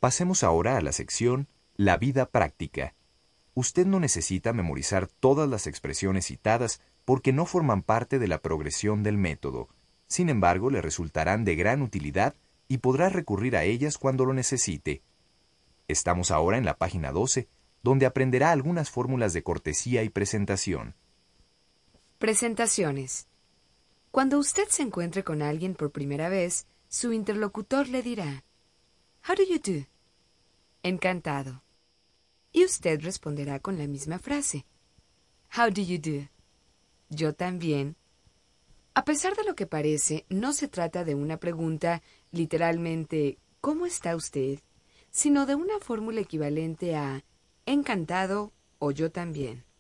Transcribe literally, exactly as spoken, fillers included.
Pasemos ahora a la sección La vida práctica. Usted no necesita memorizar todas las expresiones citadas porque no forman parte de la progresión del método. Sin embargo, le resultarán de gran utilidad y podrá recurrir a ellas cuando lo necesite. Estamos ahora en la página doce, donde aprenderá algunas fórmulas de cortesía y presentación. Presentaciones. Cuando usted se encuentre con alguien por primera vez, su interlocutor le dirá, "How do you do?" Encantado. Y usted responderá con la misma frase, "How do you do?" Yo también. A pesar de lo que parece, no se trata de una pregunta literalmente ¿cómo está usted?, sino de una fórmula equivalente a encantado o yo también.